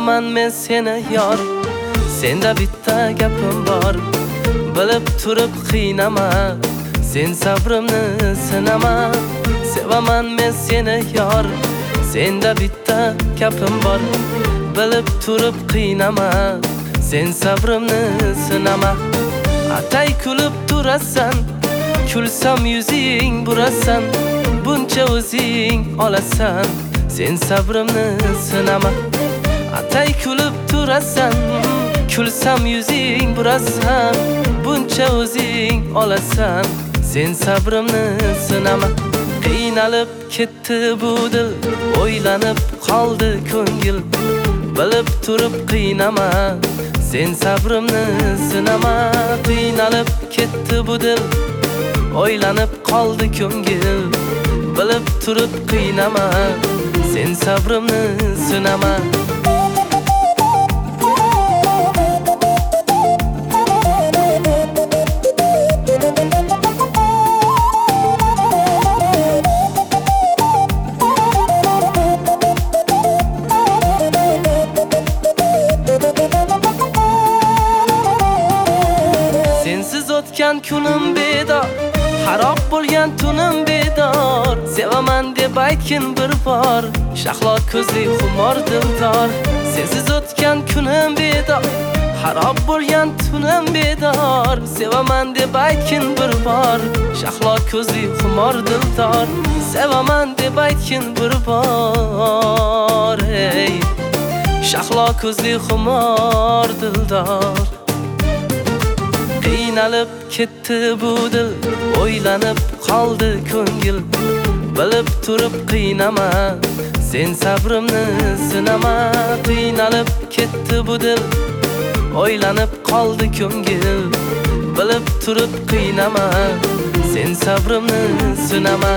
sevaman men seni yor. Senda bitta gapim bor, bilib turib qiynama. Sen sabrimni sinama. Sevaman men seni yor. Senda bitta gapim bor, bilib turib qiynama. Sen sabrimni sinama. Atay kulib turasan, kulsam yuzing burasan. Buncha o'zing olasan, sen sabrimni sinama. Atay kulib turasan, kulsam yuzing burasan. Buncha o'zing olasan, sen sabrimni sinama. Qiynalib ketdi bu dil, o'ylanib qoldi ko'ngil. Bilib turib qiynama, sen sabrimni sinama. Qiynalib ketdi bu dil, o'ylanib qoldi ko'ngil. Bilib turib qiynama, sen sabrimni sinama. Sensiz o'tgan kunim bedor, xarob bo'lgan tunim bedor. Sevaman deb aytgin bir bor, shahlo ko'zli xumor dildor. Sensiz o'tgan kunim bedor, xarob bo'lgan tunim bedor. Sevaman deb aytgin bir bor, shahlo ko'zli xumor dildor. Sevaman deb aytgin bir bor, ey shahlo ko'zli xumor dildor. Qiynalib ketdi bu dil, o'ylanib qoldi ko'ngil. Bilib turib qiynama, sen sabrimni sinama. Qiynalib ketdi bu dil, o'ylanib qoldi ko'ngil. Bilib turib qiynama, sen sabrimni sinama.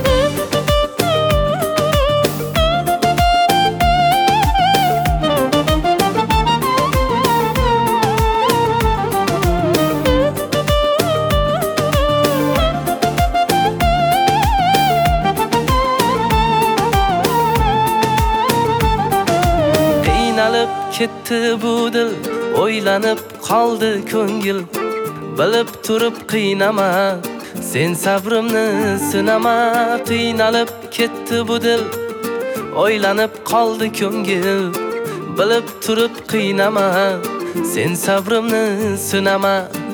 Qiynalib ketdi bu dil, o'ylanib qoldi ko'ngil. Bilib turib qiynama, sen sabrimni sinama. Qiynalib ketdi bu dil, o'ylanib qoldi ko'ngil. Bilib turib qiynama, sen sabrimni sinama.